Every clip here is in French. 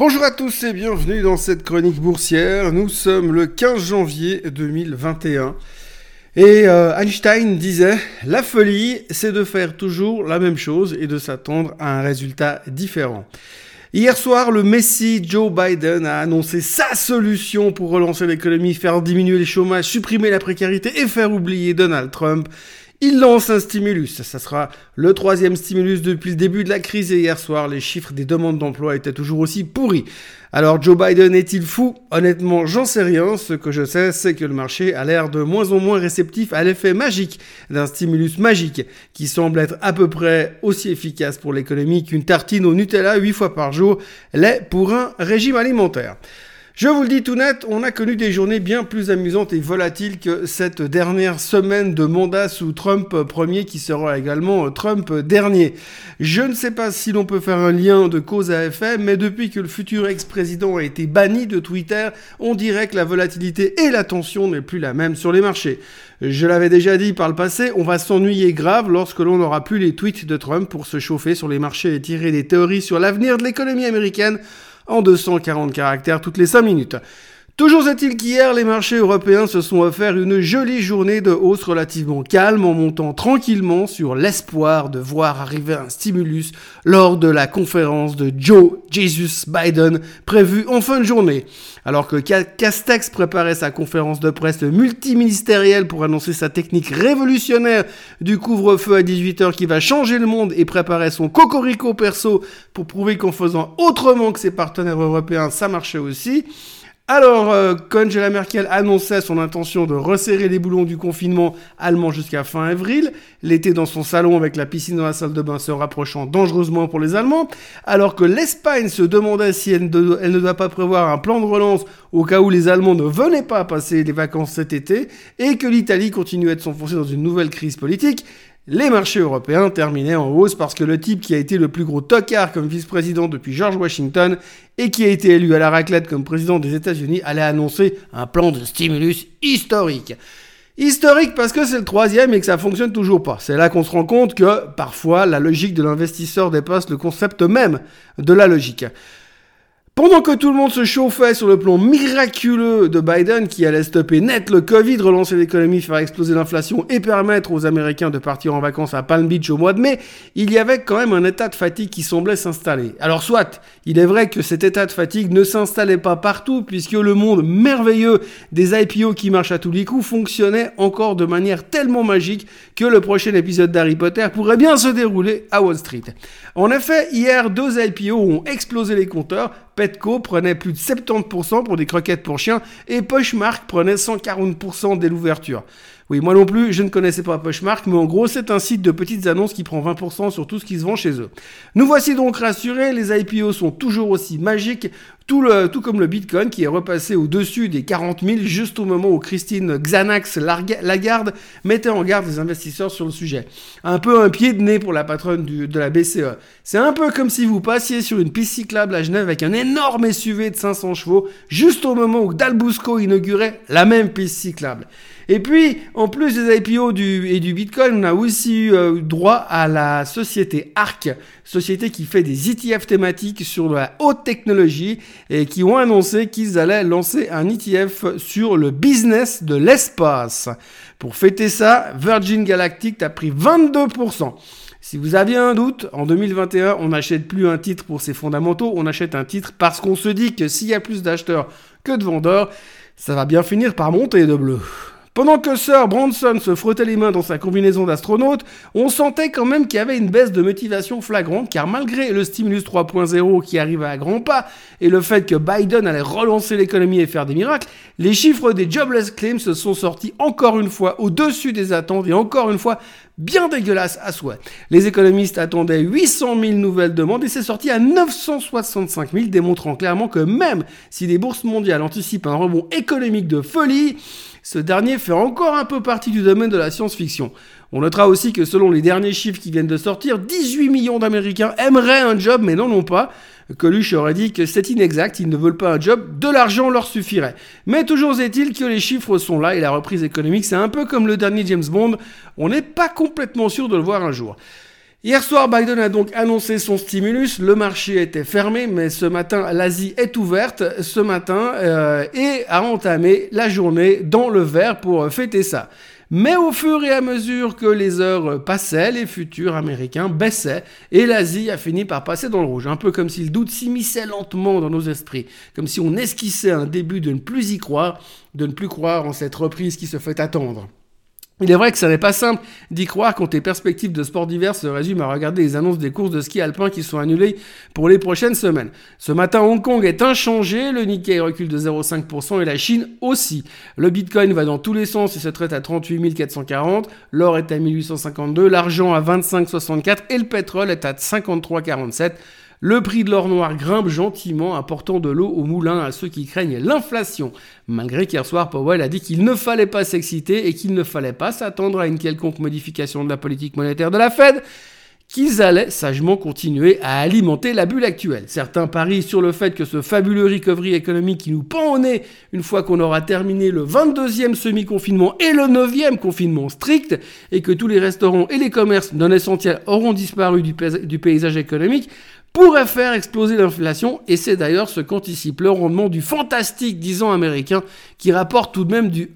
Bonjour à tous et bienvenue dans cette chronique boursière. Nous sommes le 15 janvier 2021 et Einstein disait « La folie, c'est de faire toujours la même chose et de s'attendre à un résultat différent ». Hier soir, le Messie Joe Biden a annoncé sa solution pour relancer l'économie, faire diminuer les chômages, supprimer la précarité et faire oublier Donald Trump. Il lance un stimulus. Ça sera le 3e stimulus depuis le début de la crise et hier soir, les chiffres des demandes d'emploi étaient toujours aussi pourris. Alors Joe Biden est-il fou ? Honnêtement, j'en sais rien. Ce que je sais, c'est que le marché a l'air de moins en moins réceptif à l'effet magique d'un stimulus magique qui semble être à peu près aussi efficace pour l'économie qu'une tartine au Nutella 8 fois par jour l'est pour un régime alimentaire. Je vous le dis tout net, on a connu des journées bien plus amusantes et volatiles que cette dernière semaine de mandat sous Trump premier qui sera également Trump dernier. Je ne sais pas si l'on peut faire un lien de cause à effet, mais depuis que le futur ex-président a été banni de Twitter, on dirait que la volatilité et la tension n'est plus la même sur les marchés. Je l'avais déjà dit par le passé, on va s'ennuyer grave lorsque l'on n'aura plus les tweets de Trump pour se chauffer sur les marchés et tirer des théories sur l'avenir de l'économie américaine en 240 caractères toutes les 5 minutes. Toujours est-il qu'hier, les marchés européens se sont offerts une jolie journée de hausse relativement calme en montant tranquillement sur l'espoir de voir arriver un stimulus lors de la conférence de Joe Jesus Biden prévue en fin de journée. Alors que Castex préparait sa conférence de presse multiministérielle pour annoncer sa technique révolutionnaire du couvre-feu à 18h qui va changer le monde et préparait son cocorico perso pour prouver qu'en faisant autrement que ses partenaires européens, ça marchait aussi. Alors, qu'Angela Merkel annonçait son intention de resserrer les boulons du confinement allemand jusqu'à fin avril, l'été dans son salon avec la piscine dans la salle de bain se rapprochant dangereusement pour les Allemands, alors que l'Espagne se demandait si elle ne doit pas prévoir un plan de relance au cas où les Allemands ne venaient pas passer les vacances cet été, et que l'Italie continuait de s'enfoncer dans une nouvelle crise politique, les marchés européens terminaient en hausse parce que le type qui a été le plus gros tocard comme vice-président depuis George Washington et qui a été élu à la raclette comme président des États-Unis allait annoncer un plan de stimulus historique. Historique parce que c'est le 3e et que ça fonctionne toujours pas. C'est là qu'on se rend compte que, parfois, la logique de l'investisseur dépasse le concept même de la logique. Pendant que tout le monde se chauffait sur le plan miraculeux de Biden qui allait stopper net le Covid, relancer l'économie, faire exploser l'inflation et permettre aux Américains de partir en vacances à Palm Beach au mois de mai, il y avait quand même un état de fatigue qui semblait s'installer. Alors soit, il est vrai que cet état de fatigue ne s'installait pas partout puisque le monde merveilleux des IPO qui marchent à tous les coups fonctionnait encore de manière tellement magique que le prochain épisode d'Harry Potter pourrait bien se dérouler à Wall Street. En effet, hier, 2 IPO ont explosé les compteurs. Petco prenait plus de 70% pour des croquettes pour chiens et Poshmark prenait 140% dès l'ouverture. Oui, moi non plus, je ne connaissais pas Poshmark, mais en gros, c'est un site de petites annonces qui prend 20% sur tout ce qui se vend chez eux. Nous voici donc rassurés, les IPO sont toujours aussi magiques, tout comme le Bitcoin qui est repassé au-dessus des 40 000 juste au moment où Christine Xanax Lagarde mettait en garde les investisseurs sur le sujet. Un peu un pied de nez pour la patronne de la BCE. C'est un peu comme si vous passiez sur une piste cyclable à Genève avec un énorme SUV de 500 chevaux juste au moment où Dalbusco inaugurait la même piste cyclable. Et puis, en plus des IPO et du Bitcoin, on a aussi eu droit à la société ARK, société qui fait des ETF thématiques sur la haute technologie et qui ont annoncé qu'ils allaient lancer un ETF sur le business de l'espace. Pour fêter ça, Virgin Galactic a pris 22%. Si vous aviez un doute, en 2021, on n'achète plus un titre pour ses fondamentaux, on achète un titre parce qu'on se dit que s'il y a plus d'acheteurs que de vendeurs, ça va bien finir par monter de bleu. Pendant que Sir Branson se frottait les mains dans sa combinaison d'astronaute, on sentait quand même qu'il y avait une baisse de motivation flagrante, car malgré le stimulus 3.0 qui arrivait à grands pas, et le fait que Biden allait relancer l'économie et faire des miracles, les chiffres des jobless claims se sont sortis encore une fois au-dessus des attentes, et encore une fois bien dégueulasse à souhait. Les économistes attendaient 800 000 nouvelles demandes, et c'est sorti à 965 000, démontrant clairement que même si les bourses mondiales anticipent un rebond économique de folie, ce dernier fait encore un peu partie du domaine de la science-fiction. On notera aussi que selon les derniers chiffres qui viennent de sortir, 18 millions d'Américains aimeraient un job mais n'en ont pas. Coluche aurait dit que c'est inexact, ils ne veulent pas un job, de l'argent leur suffirait. Mais toujours est-il que les chiffres sont là et la reprise économique, c'est un peu comme le dernier James Bond, on n'est pas complètement sûr de le voir un jour. Hier soir, Biden a donc annoncé son stimulus. Le marché était fermé, mais ce matin, l'Asie est ouverte ce matin et a entamé la journée dans le vert pour fêter ça. Mais au fur et à mesure que les heures passaient, les futurs américains baissaient et l'Asie a fini par passer dans le rouge. Un peu comme si le doute s'immisçait lentement dans nos esprits, comme si on esquissait un début de ne plus y croire, de ne plus croire en cette reprise qui se fait attendre. Il est vrai que ça n'est pas simple d'y croire quand tes perspectives de sport d'hiver se résument à regarder les annonces des courses de ski alpin qui sont annulées pour les prochaines semaines. Ce matin, Hong Kong est inchangé, le Nikkei recule de 0,5% et la Chine aussi. Le Bitcoin va dans tous les sens et se traite à 38 440, l'or est à 1852, l'argent à 25,64 et le pétrole est à 53,47. Le prix de l'or noir grimpe gentiment, apportant de l'eau au moulin à ceux qui craignent l'inflation. Malgré qu'hier soir, Powell a dit qu'il ne fallait pas s'exciter et qu'il ne fallait pas s'attendre à une quelconque modification de la politique monétaire de la Fed, qu'ils allaient sagement continuer à alimenter la bulle actuelle. Certains parient sur le fait que ce fabuleux recovery économique qui nous pend au nez une fois qu'on aura terminé le 22e semi-confinement et le 9e confinement strict, et que tous les restaurants et les commerces non essentiels auront disparu du paysage économique, pourrait faire exploser l'inflation, et c'est d'ailleurs ce qu'anticipe le rendement du fantastique 10 ans américain qui rapporte tout de même du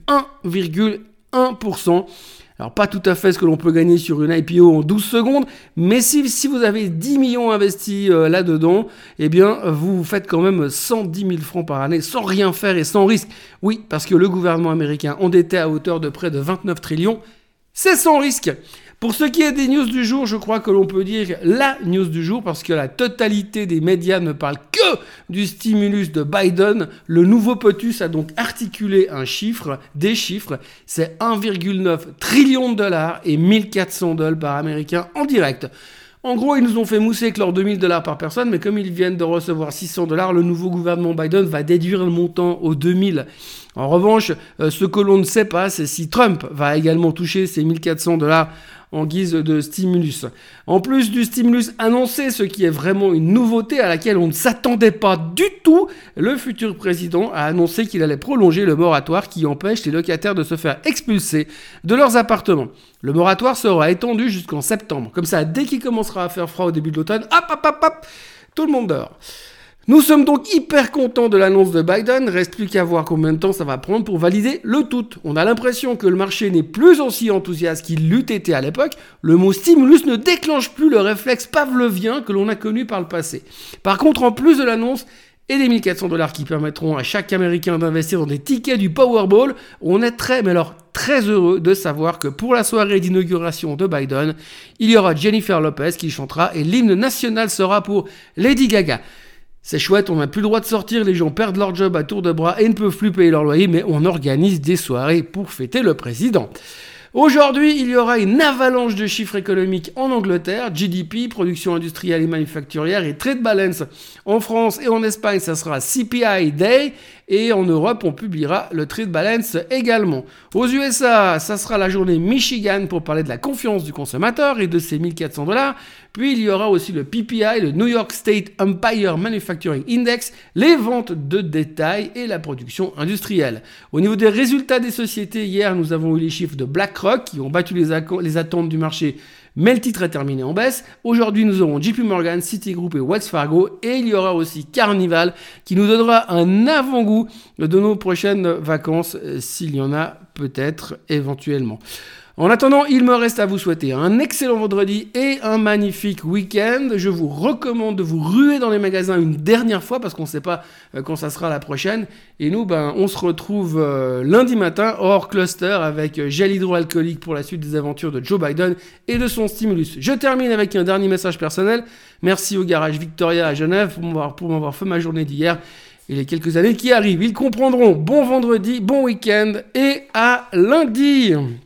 1,1%. Alors pas tout à fait ce que l'on peut gagner sur une IPO en 12 secondes, mais si vous avez 10 millions investis là-dedans, eh bien vous faites quand même 110 000 francs par année sans rien faire et sans risque. Oui, parce que le gouvernement américain endetté à hauteur de près de 29 trillions, c'est sans risque. Pour ce qui est des news du jour, je crois que l'on peut dire la news du jour parce que la totalité des médias ne parle que du stimulus de Biden. Le nouveau POTUS a donc articulé des chiffres, c'est 1,9 trillion de dollars et 1400 $ par américain en direct. En gros, ils nous ont fait mousser que leurs 2000 $ par personne, mais comme ils viennent de recevoir 600 $, le nouveau gouvernement Biden va déduire le montant aux 2000. En revanche, ce que l'on ne sait pas, c'est si Trump va également toucher ces 1400 $ en guise de stimulus. En plus du stimulus annoncé, ce qui est vraiment une nouveauté à laquelle on ne s'attendait pas du tout, le futur président a annoncé qu'il allait prolonger le moratoire qui empêche les locataires de se faire expulser de leurs appartements. Le moratoire sera étendu jusqu'en septembre. Comme ça, dès qu'il commencera à faire froid au début de l'automne, hop, tout le monde dort. Nous sommes donc hyper contents de l'annonce de Biden, reste plus qu'à voir combien de temps ça va prendre pour valider le tout. On a l'impression que le marché n'est plus aussi enthousiaste qu'il l'eût été à l'époque, le mot stimulus ne déclenche plus le réflexe pavlovien que l'on a connu par le passé. Par contre, en plus de l'annonce et des 1400 $ qui permettront à chaque Américain d'investir dans des tickets du Powerball, on est très heureux de savoir que pour la soirée d'inauguration de Biden, il y aura Jennifer Lopez qui chantera et l'hymne national sera pour Lady Gaga. C'est chouette, on n'a plus le droit de sortir, les gens perdent leur job à tour de bras et ne peuvent plus payer leur loyer, mais on organise des soirées pour fêter le président. Aujourd'hui, il y aura une avalanche de chiffres économiques en Angleterre, GDP, production industrielle et manufacturière et trade balance. En France et en Espagne, ça sera CPI Day et en Europe, on publiera le trade balance également. Aux USA, ça sera la journée Michigan pour parler de la confiance du consommateur et de ses 1400 $. Puis il y aura aussi le PPI, le New York State Empire Manufacturing Index, les ventes de détail et la production industrielle. Au niveau des résultats des sociétés, hier, nous avons eu les chiffres de BlackRock qui ont battu les attentes du marché, mais le titre est terminé en baisse. Aujourd'hui, nous aurons JP Morgan, Citigroup et Wells Fargo. Et il y aura aussi Carnival qui nous donnera un avant-goût de nos prochaines vacances, s'il y en a peut-être éventuellement. En attendant, il me reste à vous souhaiter un excellent vendredi et un magnifique week-end. Je vous recommande de vous ruer dans les magasins une dernière fois parce qu'on ne sait pas quand ça sera la prochaine. Et nous, on se retrouve lundi matin hors cluster avec gel hydroalcoolique pour la suite des aventures de Joe Biden et de son stimulus. Je termine avec un dernier message personnel. Merci au garage Victoria à Genève pour m'avoir fait ma journée d'hier et les quelques années qui arrivent. Ils comprendront. Bon vendredi, bon week-end et à lundi.